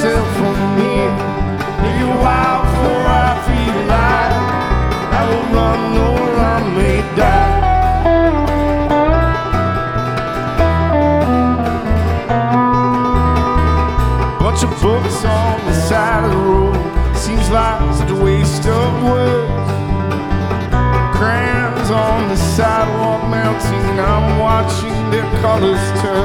myself from here. Maybe a while before I feel alive. I will run or I may die. Bunch of books on the side of the road. Seems like such a waste of words. Crayons on the sidewalk melting. I'm watching their colors turn.